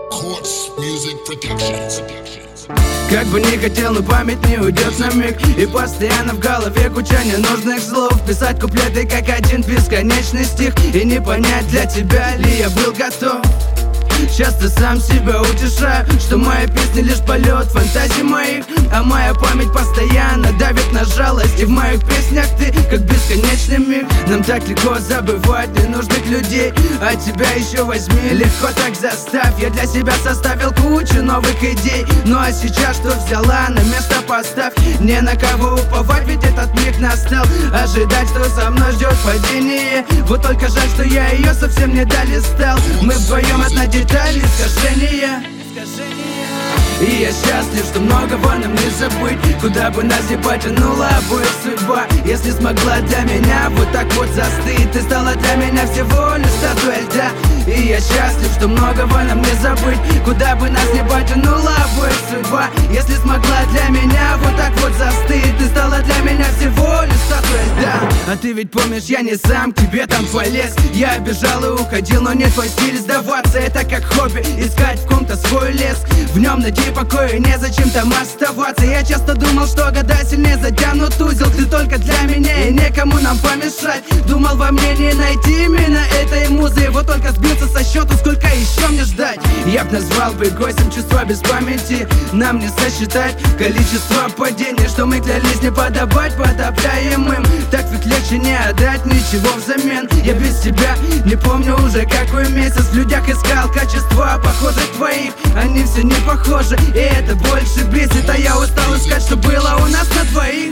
Quartz Music Productions. Как бы не хотел, но память не уйдет на миг. И постоянно в голове куча ненужных слов. Писать куплеты как один бесконечный стих. И не понять, для тебя ли я был готов. Часто сам себя утешаю, что мои песни лишь полет фантазий моих. А моя память постоянно давит на жалость. И в моих песнях ты как бесконечный миг. Нам так легко забывать ненужных людей. А тебя еще возьми, легко так заставь. Я для себя составил кучу новых идей. Ну а сейчас что взяла, на место поставь. Не на кого уповать, ведь этот миг настал. Ожидать, что со мной ждет падение. Вот только жаль, что я ее совсем не долистал. Мы вдвоем одна деталь искажения. И я счастлив, что многого нам не забыть. Куда бы нас не потянула обоих судьба. Если смогла для меня вот так вот застыть, ты стала для меня всего лишь статуей льда. И я счастлив, что многого нам не забыть. Куда бы нас не потянула обоих судьба. Если смогла для меня вот так вот застыть, ты стала для меня всего лишь статуей льда. А ты ведь помнишь, я не сам к тебе там полез. Я обижал и уходил, но не твой стиль сдаваться. Это как хобби, искать в ком-то свой лес. В нем найти покой и незачем там оставаться. Я часто думал, что года сильнее затянут узел. Ты только для меня и некому нам помешать. Думал, во мне не найти именно этой музы. Вот только сбился со счету, сколько еще мне ждать. Я б назвал бы гостем чувства без памяти. Нам не сосчитать количество падений, что мы клялись не подобать подобляемым. Так ведь легче не отдать ничего взамен. Я без тебя не помню уже какой месяц. В людях искал качества похожих твоих. Они все не похожи, и это больше бесит. А я устал искать, что было у нас на двоих.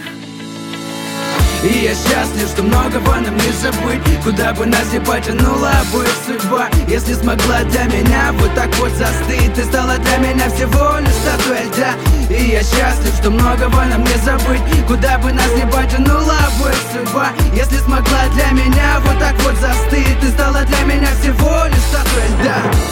И я счастлив, что многого нам не забыть. Куда бы нас не потянула обоих судьба. Если смогла для меня вот так вот застыть, ты стала для меня всего лишь статуей льда. И я счастлив, что многого нам не забыть. Куда бы нас не потянула обоих судьба. Если смогла для меня вот так вот застыть, ты стала для меня всего лишь статуей льда.